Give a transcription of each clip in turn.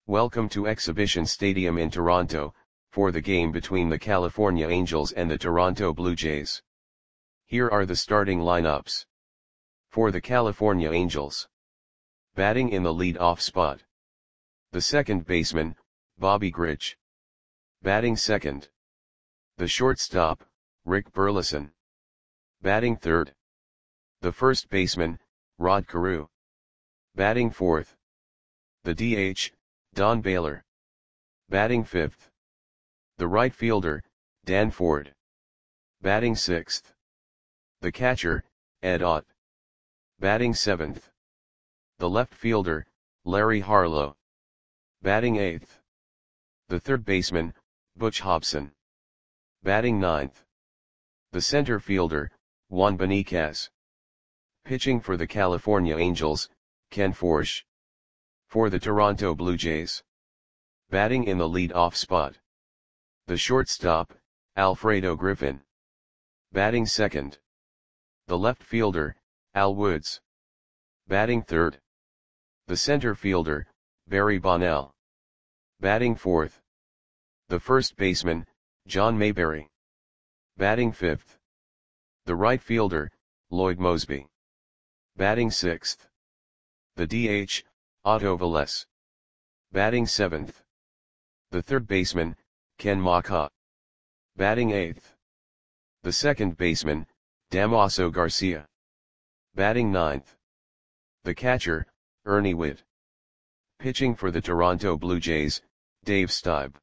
Welcome to Exhibition Stadium in Toronto, for the game between the California Angels and the Toronto Blue Jays. Here are the starting lineups. For the California Angels. Batting in the lead-off spot. The second baseman, Bobby Grich. Batting second. The shortstop, Rick Burleson. Batting third. The first baseman, Rod Carew. Batting fourth. The DH, Don Baylor. Batting fifth. The right fielder, Dan Ford. Batting sixth. The catcher, Ed Ott. Batting seventh. The left fielder, Larry Harlow. Batting eighth. The third baseman, Butch Hobson. Batting ninth. The center fielder, Juan Beniquez. Pitching for the California Angels, Ken Forsch. For the Toronto Blue Jays. Batting in the lead-off spot. The shortstop, Alfredo Griffin. Batting second. The left fielder, Al Woods. Batting third. The center fielder, Barry Bonnell. Batting fourth. The first baseman, John Mayberry. Batting fifth. The right fielder, Lloyd Moseby. Batting sixth. The DH, Otto Velez. Batting seventh. The third baseman, Ken Macha. Batting eighth. The second baseman, Damaso Garcia. Batting ninth. The catcher, Ernie Whitt. Pitching for the Toronto Blue Jays, Dave Stieb.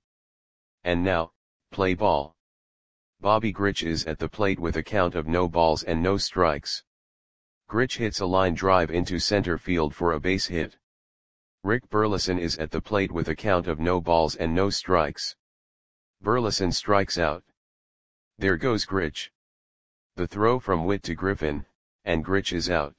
And now, play ball. Bobby Grich is at the plate with a count of no balls and no strikes. Grich hits a line drive into center field for a base hit. Rick Burleson is at the plate with a count of no balls and no strikes. Burleson strikes out. There goes Grich. The throw from Whitt to Griffin, and Grich is out.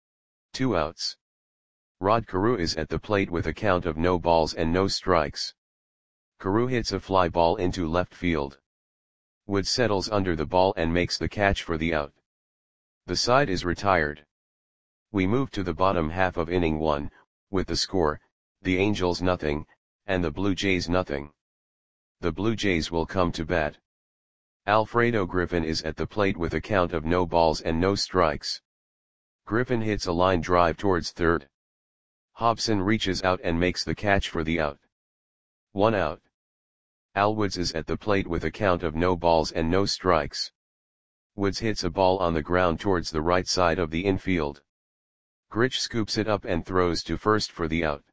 2 outs. Rod Carew is at the plate with a count of no balls and no strikes. Carew hits a fly ball into left field. Wood settles under the ball and makes the catch for the out. The side is retired. We move to the bottom half of inning 1, with the score, the Angels nothing, and the Blue Jays nothing. The Blue Jays will come to bat. Alfredo Griffin is at the plate with a count of no balls and no strikes. Griffin hits a line drive towards third. Hobson reaches out and makes the catch for the out. 1 out. Al Woods is at the plate with a count of no balls and no strikes. Woods hits a ball on the ground towards the right side of the infield. Grich scoops it up and throws to first for the out.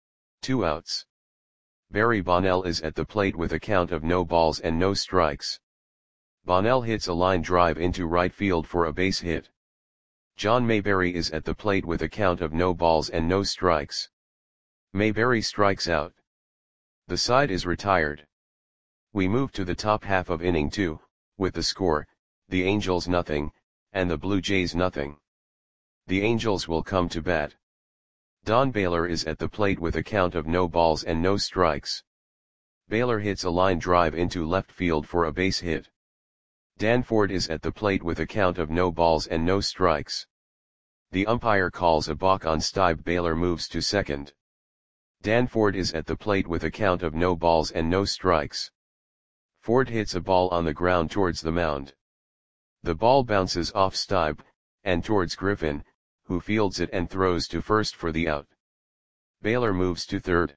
2 outs. Barry Bonnell is at the plate with a count of no balls and no strikes. Bonnell hits a line drive into right field for a base hit. John Mayberry is at the plate with a count of no balls and no strikes. Mayberry strikes out. The side is retired. We move to the top half of inning 2, with the score, the Angels nothing, and the Blue Jays nothing. The Angels will come to bat. Don Baylor is at the plate with a count of no balls and no strikes. Baylor hits a line drive into left field for a base hit. Dan Ford is at the plate with a count of no balls and no strikes. The umpire calls a balk on Stieb. Baylor moves to second. Dan Ford is at the plate with a count of no balls and no strikes. Ford hits a ball on the ground towards the mound. The ball bounces off Stieb, and towards Griffin, who fields it and throws to first for the out. Baylor moves to third.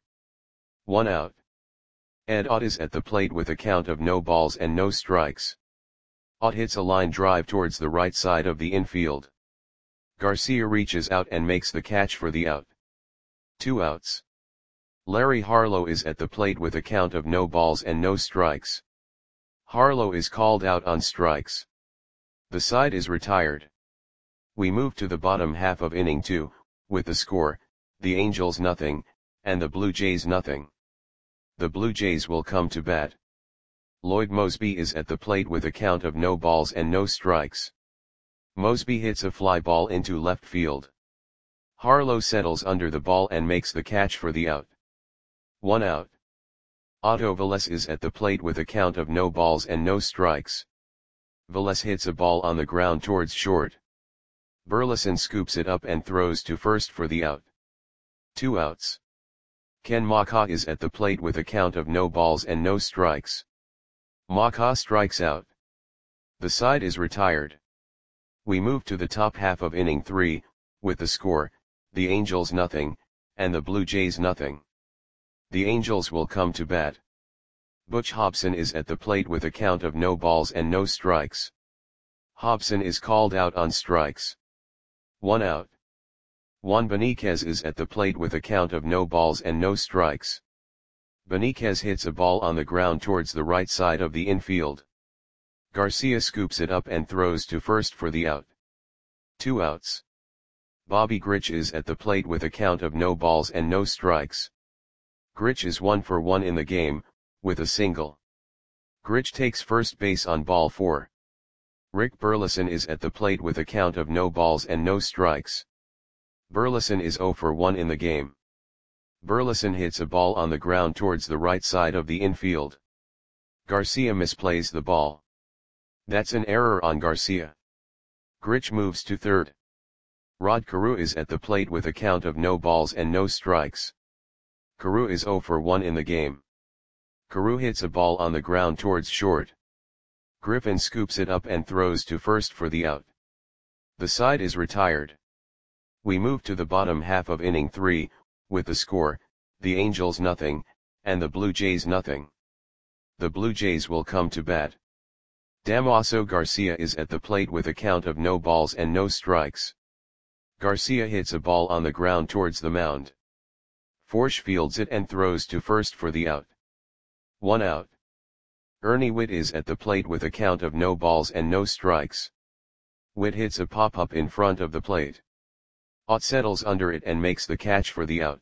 1 out. Ed Ott is at the plate with a count of no balls and no strikes. Ott hits a line drive towards the right side of the infield. Garcia reaches out and makes the catch for the out. 2 outs. Larry Harlow is at the plate with a count of no balls and no strikes. Harlow is called out on strikes. The side is retired. We move to the bottom half of inning 2, with the score, the Angels nothing, and the Blue Jays nothing. The Blue Jays will come to bat. Lloyd Moseby is at the plate with a count of no balls and no strikes. Moseby hits a fly ball into left field. Harlow settles under the ball and makes the catch for the out. 1 out. Otto Velez is at the plate with a count of no balls and no strikes. Velez hits a ball on the ground towards short. Burleson scoops it up and throws to first for the out. 2 outs. Ken Maka is at the plate with a count of no balls and no strikes. Maka strikes out. The side is retired. We move to the top half of inning 3, with the score, the Angels nothing, and the Blue Jays nothing. The Angels will come to bat. Butch Hobson is at the plate with a count of no balls and no strikes. Hobson is called out on strikes. 1 out. Juan Beniquez is at the plate with a count of no balls and no strikes. Beniquez hits a ball on the ground towards the right side of the infield. Garcia scoops it up and throws to first for the out. 2 outs. Bobby Grich is at the plate with a count of no balls and no strikes. Grich is 1 for 1 in the game, with a single. Grich takes first base on ball 4. Rick Burleson is at the plate with a count of no balls and no strikes. Burleson is 0 for 1 in the game. Burleson hits a ball on the ground towards the right side of the infield. Garcia misplays the ball. That's an error on Garcia. Grich moves to third. Rod Carew is at the plate with a count of no balls and no strikes. Carew is 0 for 1 in the game. Carew hits a ball on the ground towards short. Griffin scoops it up and throws to first for the out. The side is retired. We move to the bottom half of inning 3, with the score, the Angels nothing, and the Blue Jays nothing. The Blue Jays will come to bat. Damaso Garcia is at the plate with a count of no balls and no strikes. Garcia hits a ball on the ground towards the mound. Forsch fields it and throws to first for the out. 1 out. Ernie Whitt is at the plate with a count of no balls and no strikes. Whitt hits a pop-up in front of the plate. Ott settles under it and makes the catch for the out.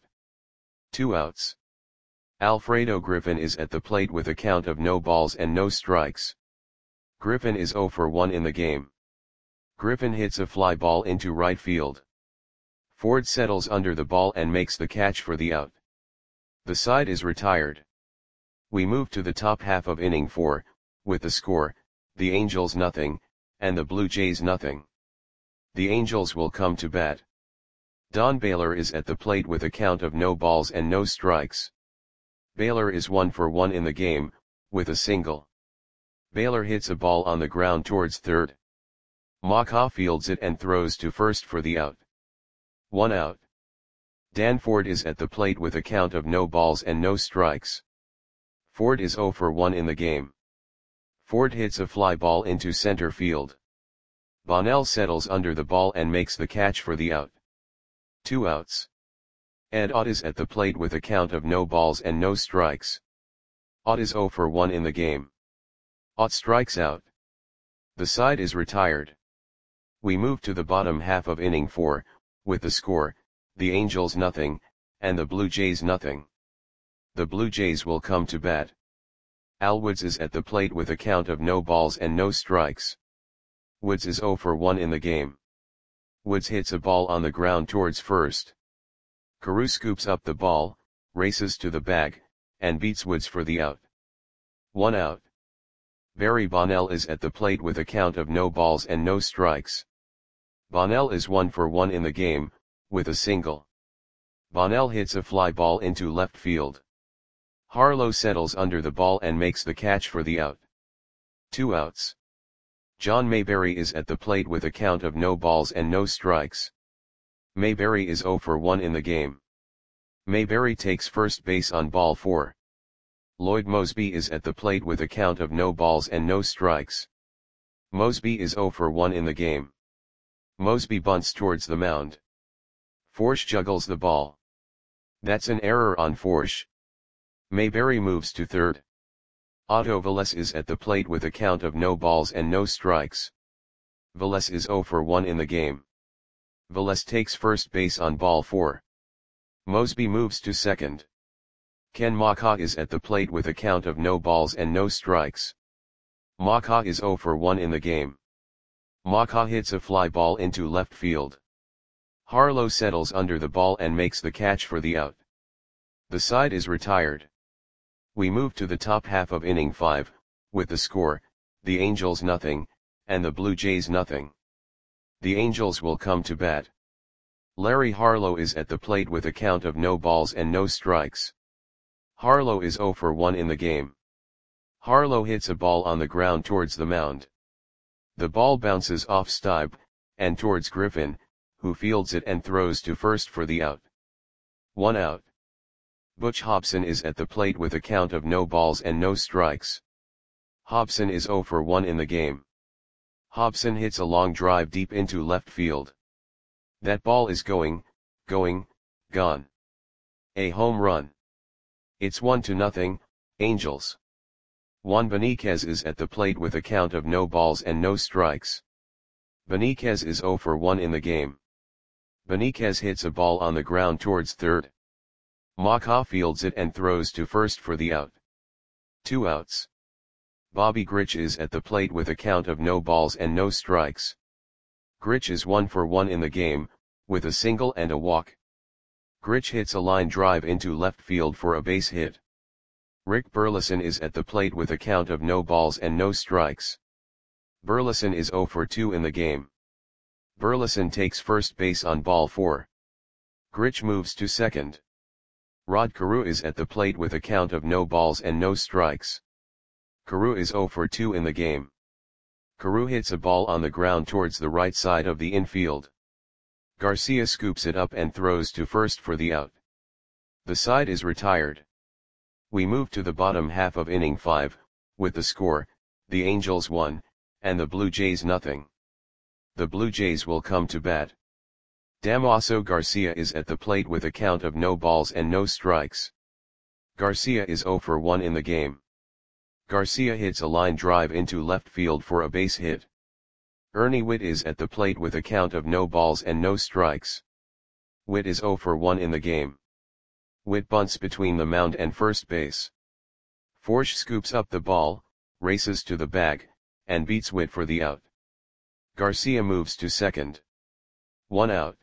2 outs. Alfredo Griffin is at the plate with a count of no balls and no strikes. Griffin is 0 for 1 in the game. Griffin hits a fly ball into right field. Ford settles under the ball and makes the catch for the out. The side is retired. We move to the top half of inning 4, with the score, the Angels nothing, and the Blue Jays nothing. The Angels will come to bat. Don Baylor is at the plate with a count of no balls and no strikes. Baylor is 1 for 1 in the game, with a single. Baylor hits a ball on the ground towards third. Maka fields it and throws to first for the out. 1 out. Dan Ford is at the plate with a count of no balls and no strikes. Ford is 0 for 1 in the game. Ford hits a fly ball into center field. Bonnell settles under the ball and makes the catch for the out. 2 outs. Ed Ott is at the plate with a count of no balls and no strikes. Ott is 0 for 1 in the game. Ott strikes out. The side is retired. We move to the bottom half of inning 4, with the score, the Angels nothing, and the Blue Jays nothing. The Blue Jays will come to bat. Al Woods is at the plate with a count of no balls and no strikes. Woods is 0 for 1 in the game. Woods hits a ball on the ground towards first. Carew scoops up the ball, races to the bag, and beats Woods for the out. 1 out. Barry Bonnell is at the plate with a count of no balls and no strikes. Bonnell is 1 for 1 in the game, with a single. Bonnell hits a fly ball into left field. Harlow settles under the ball and makes the catch for the out. 2 outs. John Mayberry is at the plate with a count of no balls and no strikes. Mayberry is 0 for 1 in the game. Mayberry takes first base on ball 4. Lloyd Mosby is at the plate with a count of no balls and no strikes. Mosby is 0 for 1 in the game. Mosby bunts towards the mound. Forsch juggles the ball. That's an error on Forsch. Mayberry moves to third. Otto Velez is at the plate with a count of no balls and no strikes. Velez is 0 for 1 in the game. Velez takes first base on ball 4. Mosby moves to second. Ken Maka is at the plate with a count of no balls and no strikes. Maka is 0 for 1 in the game. Maka hits a fly ball into left field. Harlow settles under the ball and makes the catch for the out. The side is retired. We move to the top half of inning 5, with the score, the Angels nothing, and the Blue Jays nothing. The Angels will come to bat. Larry Harlow is at the plate with a count of no balls and no strikes. Harlow is 0 for 1 in the game. Harlow hits a ball on the ground towards the mound. The ball bounces off Stibe, and towards Griffin, who fields it and throws to first for the out. 1 out. Butch Hobson is at the plate with a count of no balls and no strikes. Hobson is 0 for 1 in the game. Hobson hits a long drive deep into left field. That ball is gone. A home run. It's 1-0, Angels. Juan Beniquez is at the plate with a count of no balls and no strikes. Beniquez is 0 for 1 in the game. Beniquez hits a ball on the ground towards third. Maka fields it and throws to first for the out. 2 outs. Bobby Grich is at the plate with a count of no balls and no strikes. Grich is 1 for 1 in the game, with a single and a walk. Grich hits a line drive into left field for a base hit. Rick Burleson is at the plate with a count of no balls and no strikes. Burleson is 0 for 2 in the game. Burleson takes first base on ball 4. Grich moves to second. Rod Carew is at the plate with a count of no balls and no strikes. Carew is 0 for 2 in the game. Carew hits a ball on the ground towards the right side of the infield. Garcia scoops it up and throws to first for the out. The side is retired. We move to the bottom half of inning 5, with the score, the Angels 1, and the Blue Jays 0. The Blue Jays will come to bat. Damaso Garcia is at the plate with a count of no balls and no strikes. Garcia is 0 for 1 in the game. Garcia hits a line drive into left field for a base hit. Ernie Whitt is at the plate with a count of no balls and no strikes. Whitt is 0 for 1 in the game. Whitt bunts between the mound and first base. Forsch scoops up the ball, races to the bag, and beats Whitt for the out. Garcia moves to second. 1 out.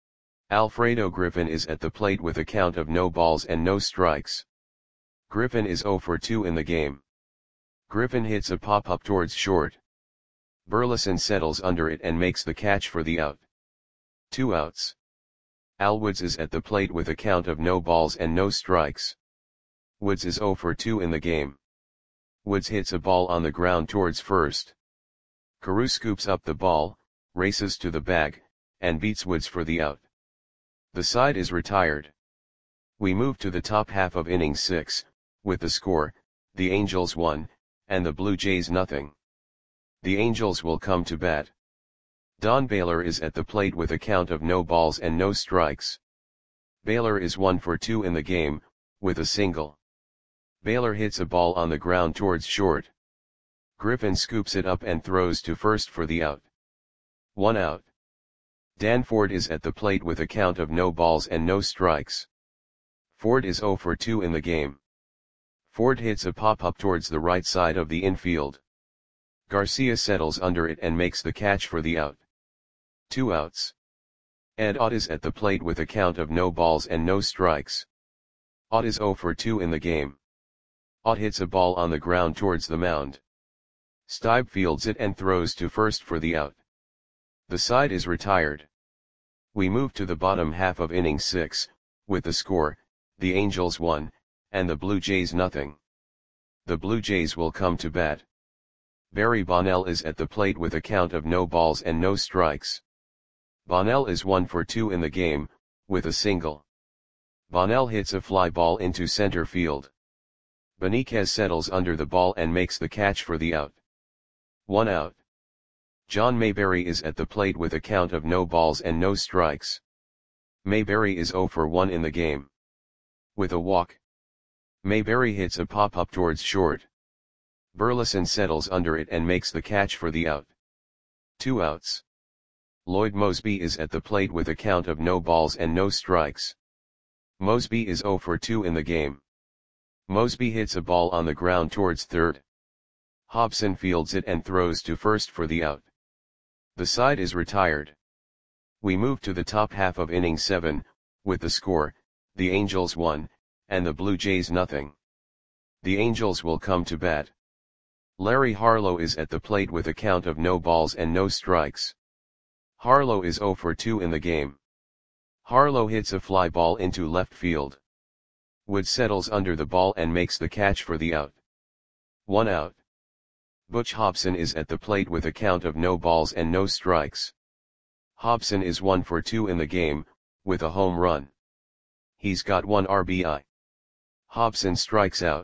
Alfredo Griffin is at the plate with a count of no balls and no strikes. Griffin is 0 for 2 in the game. Griffin hits a pop-up towards short. Burleson settles under it and makes the catch for the out. 2 outs. Al Woods is at the plate with a count of no balls and no strikes. Woods is 0 for 2 in the game. Woods hits a ball on the ground towards first. Carew scoops up the ball, races to the bag, and beats Woods for the out. The side is retired. We move to the top half of inning 6, with the score, the Angels 1, and the Blue Jays 0. The Angels will come to bat. Don Baylor is at the plate with a count of no balls and no strikes. Baylor is 1 for 2 in the game, with a single. Baylor hits a ball on the ground towards short. Griffin scoops it up and throws to first for the out. 1 out. Dan Ford is at the plate with a count of no balls and no strikes. Ford is 0 for 2 in the game. Ford hits a pop-up towards the right side of the infield. Garcia settles under it and makes the catch for the out. 2 outs. Ed Ott is at the plate with a count of no balls and no strikes. Ott is 0 for 2 in the game. Ott hits a ball on the ground towards the mound. Stibe fields it and throws to first for the out. The side is retired. We move to the bottom half of inning 6, with the score, the Angels 1, and the Blue Jays 0. The Blue Jays will come to bat. Barry Bonnell is at the plate with a count of no balls and no strikes. Bonnell is 1 for 2 in the game, with a single. Bonnell hits a fly ball into center field. Beniquez settles under the ball and makes the catch for the out. 1 out. John Mayberry is at the plate with a count of no balls and no strikes. Mayberry is 0 for 1 in the game. With a walk. Mayberry hits a pop-up towards short. Burleson settles under it and makes the catch for the out. 2 outs. Lloyd Mosby is at the plate with a count of no balls and no strikes. Mosby is 0 for 2 in the game. Mosby hits a ball on the ground towards third. Hobson fields it and throws to first for the out. The side is retired. We move to the top half of inning 7, with the score, the Angels 1, and the Blue Jays 0. The Angels will come to bat. Larry Harlow is at the plate with a count of no balls and no strikes. Harlow is 0 for 2 in the game. Harlow hits a fly ball into left field. Wood settles under the ball and makes the catch for the out. 1 out. Butch Hobson is at the plate with a count of no balls and no strikes. Hobson is 1 for 2 in the game, with a home run. He's got 1 RBI. Hobson strikes out.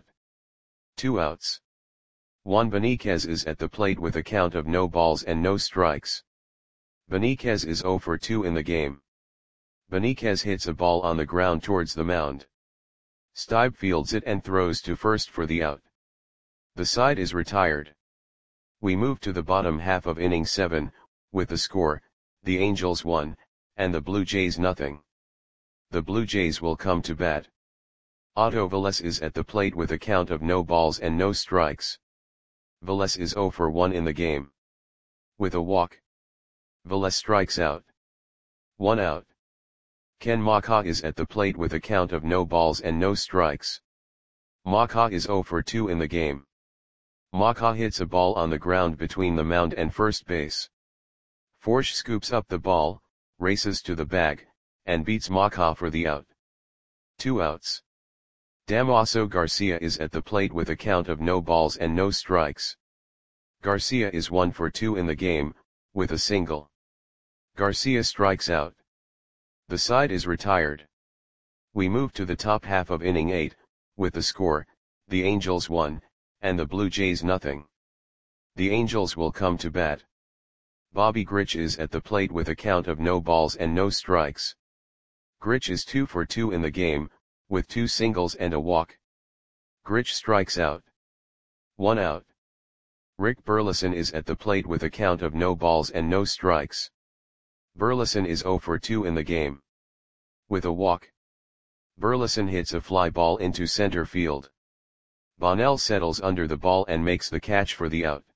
2 outs. Juan Beniquez is at the plate with a count of no balls and no strikes. Beniquez is 0 for 2 in the game. Beniquez hits a ball on the ground towards the mound. Stibe fields it and throws to first for the out. The side is retired. We move to the bottom half of inning 7, with the score, the Angels 1, and the Blue Jays nothing. The Blue Jays will come to bat. Otto Velez is at the plate with a count of no balls and no strikes. Velez is 0 for 1 in the game. With a walk, Velez strikes out. 1 out. Ken Macha is at the plate with a count of no balls and no strikes. Macha is 0 for 2 in the game. Macha hits a ball on the ground between the mound and first base. Forsch scoops up the ball, races to the bag, and beats Macha for the out. 2 outs. Damaso Garcia is at the plate with a count of no balls and no strikes. Garcia is 1 for 2 in the game, with a single. Garcia strikes out. The side is retired. We move to the top half of inning 8, with the score, the Angels 1, and the Blue Jays nothing. The Angels will come to bat. Bobby Grich is at the plate with a count of no balls and no strikes. Grich is 2 for 2 in the game, with 2 singles and a walk. Grich strikes out. 1 out. Rick Burleson is at the plate with a count of no balls and no strikes. Burleson is 0 for 2 in the game. With a walk, Burleson hits a fly ball into center field. Bonnell settles under the ball and makes the catch for the out.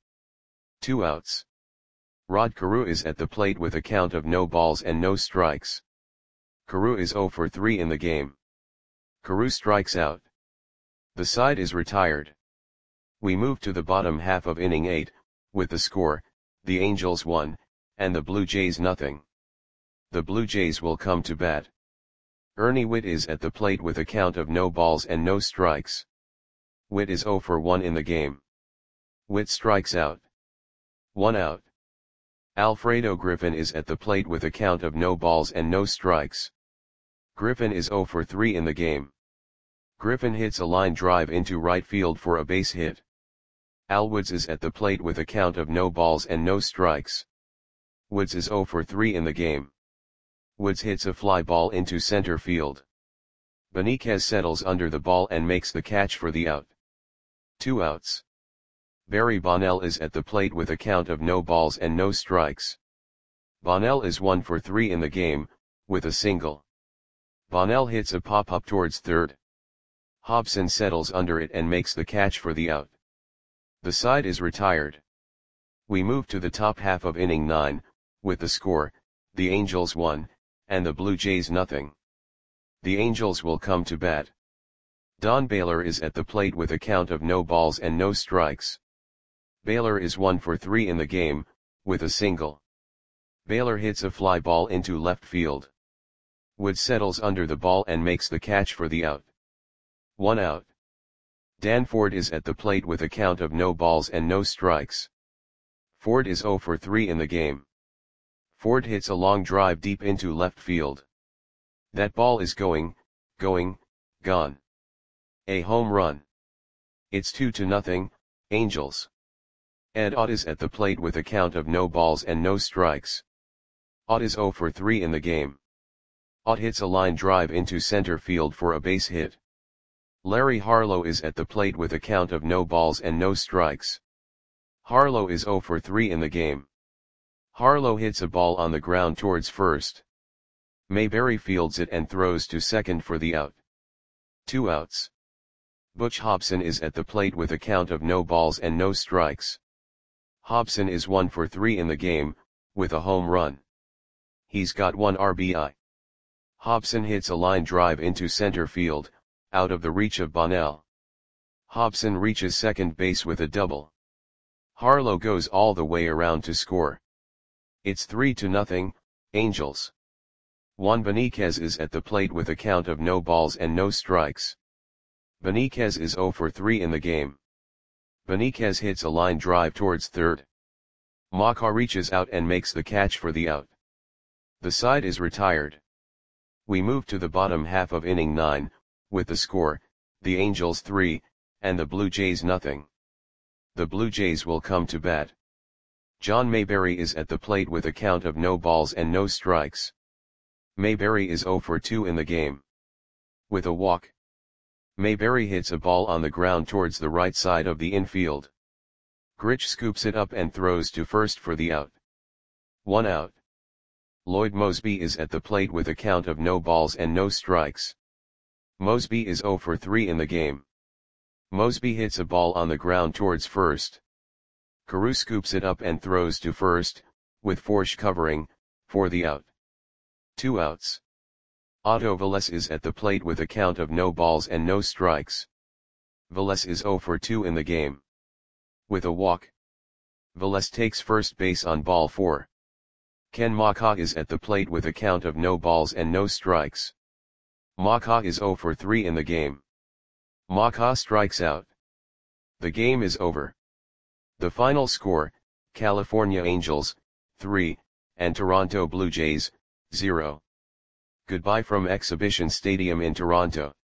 2 outs. Rod Carew is at the plate with a count of no balls and no strikes. Carew is 0 for 3 in the game. Carew strikes out. The side is retired. We move to the bottom half of inning 8, with the score, the Angels 1, and the Blue Jays nothing. The Blue Jays will come to bat. Ernie Whitt is at the plate with a count of no balls and no strikes. Whitt is 0 for 1 in the game. Whitt strikes out. 1 out. Alfredo Griffin is at the plate with a count of no balls and no strikes. Griffin is 0 for 3 in the game. Griffin hits a line drive into right field for a base hit. Al Woods is at the plate with a count of no balls and no strikes. Woods is 0 for 3 in the game. Woods hits a fly ball into center field. Beniquez settles under the ball and makes the catch for the out. 2 outs. Barry Bonnell is at the plate with a count of no balls and no strikes. Bonnell is 1 for 3 in the game, with a single. Bonnell hits a pop-up towards third. Hobson settles under it and makes the catch for the out. The side is retired. We move to the top half of inning 9, with the score, the Angels 1, and the Blue Jays nothing. The Angels will come to bat. Don Baylor is at the plate with a count of no balls and no strikes. Baylor is 1 for 3 in the game, with a single. Baylor hits a fly ball into left field. Wood settles under the ball and makes the catch for the out. 1 out. Dan Ford is at the plate with a count of no balls and no strikes. Ford is 0 for 3 in the game. Ford hits a long drive deep into left field. That ball is going, gone. A home run. It's 2-0, Angels. Ed Ott is at the plate with a count of no balls and no strikes. Ott is 0 for 3 in the game. Ott hits a line drive into center field for a base hit. Larry Harlow is at the plate with a count of no balls and no strikes. Harlow is 0 for 3 in the game. Harlow hits a ball on the ground towards first. Mayberry fields it and throws to second for the out. 2 outs. Butch Hobson is at the plate with a count of no balls and no strikes. Hobson is 1 for 3 in the game, with a home run. He's got 1 RBI. Hobson hits a line drive into center field, out of the reach of Bonnell. Hobson reaches second base with a double. Harlow goes all the way around to score. It's 3-0, Angels. Juan Benitez is at the plate with a count of no balls and no strikes. Benitez is 0 for 3 in the game. Benitez hits a line drive towards third. Maka reaches out and makes the catch for the out. The side is retired. We move to the bottom half of inning 9, with the score, the Angels 3, and the Blue Jays nothing. The Blue Jays will come to bat. John Mayberry is at the plate with a count of no balls and no strikes. Mayberry is 0 for 2 in the game. With a walk, Mayberry hits a ball on the ground towards the right side of the infield. Grich scoops it up and throws to first for the out. 1 out. Lloyd Moseby is at the plate with a count of no balls and no strikes. Moseby is 0 for 3 in the game. Moseby hits a ball on the ground towards first. Carew scoops it up and throws to first, with Forsch covering, for the out. 2 outs. Otto Velez is at the plate with a count of no balls and no strikes. Velez is 0 for 2 in the game. With a walk, Velez takes first base on ball 4. Ken Maka is at the plate with a count of no balls and no strikes. Maka is 0 for 3 in the game. Maka strikes out. The game is over. The final score, California Angels, 3, and Toronto Blue Jays, 0. Goodbye from Exhibition Stadium in Toronto.